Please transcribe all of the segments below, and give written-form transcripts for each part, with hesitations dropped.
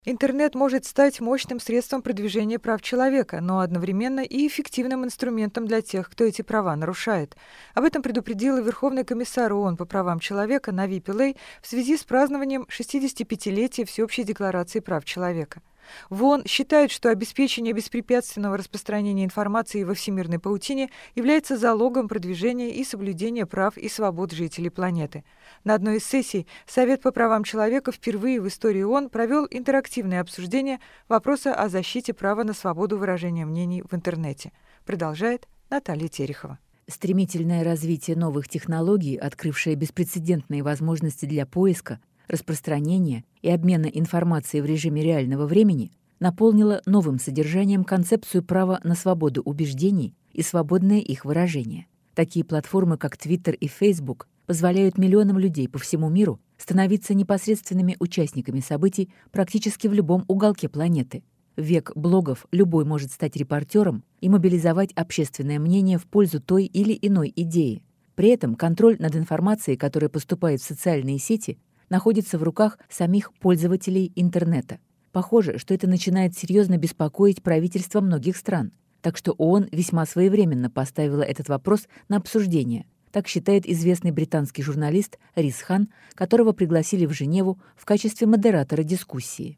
Интернет может стать мощным средством продвижения прав человека, но одновременно и эффективным инструментом для тех, кто эти права нарушает. Об этом предупредила Верховный комиссар ООН по правам человека Нави Пиллей в связи с празднованием 65-летия Всеобщей декларации прав человека. В ООН считают, что обеспечение беспрепятственного распространения информации во всемирной паутине является залогом продвижения и соблюдения прав и свобод жителей планеты. На одной из сессий Совет по правам человека впервые в истории ООН провел интерактивное обсуждение вопроса о защите права на свободу выражения мнений в интернете. Продолжает Наталья Терехова. Стремительное развитие новых технологий, открывшее беспрецедентные возможности для поиска, распространения и обмена информацией в режиме реального времени, наполнило новым содержанием концепцию права на свободу убеждений и свободное их выражение. Такие платформы, как Twitter и Facebook, позволяют миллионам людей по всему миру становиться непосредственными участниками событий практически в любом уголке планеты. В век блогов любой может стать репортером и мобилизовать общественное мнение в пользу той или иной идеи. При этом контроль над информацией, которая поступает в социальные сети, находится в руках самих пользователей интернета. Похоже, что это начинает серьезно беспокоить правительства многих стран. Так что ООН весьма своевременно поставила этот вопрос на обсуждение. Так считает известный британский журналист Рис Хан, которого пригласили в Женеву в качестве модератора дискуссии.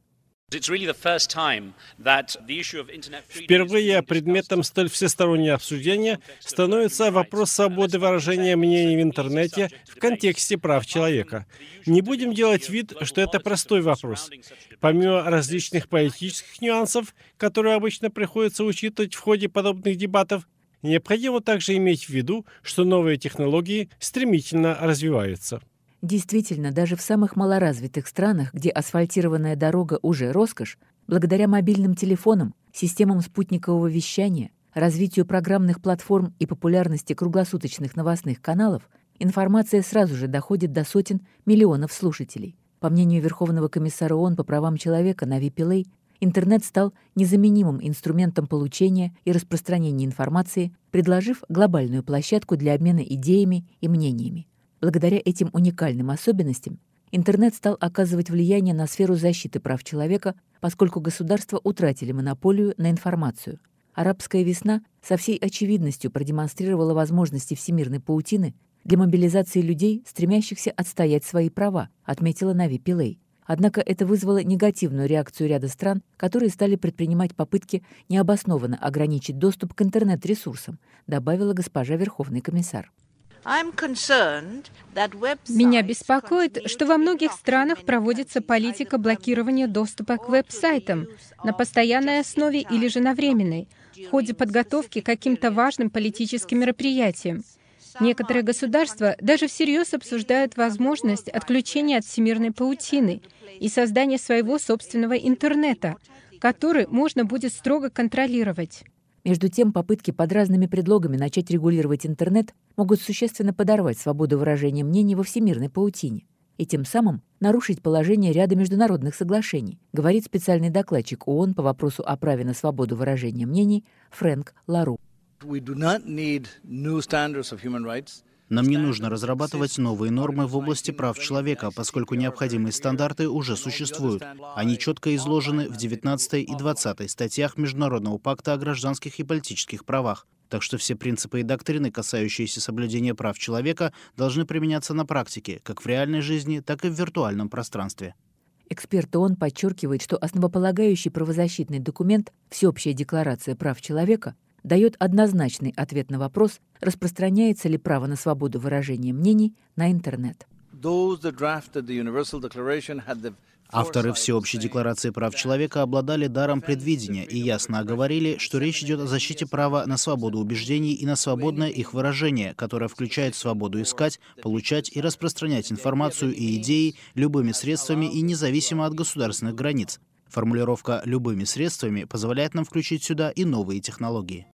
Впервые предметом столь всестороннего обсуждения становится вопрос свободы выражения мнений в интернете в контексте прав человека. Не будем делать вид, что это простой вопрос. Помимо различных политических нюансов, которые обычно приходится учитывать в ходе подобных дебатов, необходимо также иметь в виду, что новые технологии стремительно развиваются. Действительно, даже в самых малоразвитых странах, где асфальтированная дорога уже роскошь, благодаря мобильным телефонам, системам спутникового вещания, развитию программных платформ и популярности круглосуточных новостных каналов, информация сразу же доходит до сотен миллионов слушателей. По мнению Верховного комиссара ООН по правам человека Нави Пиллей, интернет стал незаменимым инструментом получения и распространения информации, предложив глобальную площадку для обмена идеями и мнениями. Благодаря этим уникальным особенностям интернет стал оказывать влияние на сферу защиты прав человека, поскольку государства утратили монополию на информацию. Арабская весна со всей очевидностью продемонстрировала возможности всемирной паутины для мобилизации людей, стремящихся отстоять свои права, отметила Нави Пиллей. Однако это вызвало негативную реакцию ряда стран, которые стали предпринимать попытки необоснованно ограничить доступ к интернет-ресурсам, добавила госпожа Верховный комиссар. Меня беспокоит, что во многих странах проводится политика блокирования доступа к веб-сайтам на постоянной основе или же на временной, в ходе подготовки к каким-то важным политическим мероприятиям. Некоторые государства даже всерьез обсуждают возможность отключения от всемирной паутины и создания своего собственного интернета, который можно будет строго контролировать. Между тем, попытки под разными предлогами начать регулировать интернет могут существенно подорвать свободу выражения мнений во всемирной паутине и тем самым нарушить положение ряда международных соглашений, говорит специальный докладчик ООН по вопросу о праве на свободу выражения мнений Фрэнк Лару. Нам не нужно разрабатывать новые нормы в области прав человека, поскольку необходимые стандарты уже существуют. Они четко изложены в 19 и 20 статьях Международного пакта о гражданских и политических правах. Так что все принципы и доктрины, касающиеся соблюдения прав человека, должны применяться на практике, как в реальной жизни, так и в виртуальном пространстве. Эксперт ООН подчеркивает, что основополагающий правозащитный документ «Всеобщая декларация прав человека» дает однозначный ответ на вопрос, распространяется ли право на свободу выражения мнений на интернет. Авторы Всеобщей декларации прав человека обладали даром предвидения и ясно оговорили, что речь идет о защите права на свободу убеждений и на свободное их выражение, которое включает свободу искать, получать и распространять информацию и идеи любыми средствами и независимо от государственных границ. Формулировка «любыми средствами» позволяет нам включить сюда и новые технологии.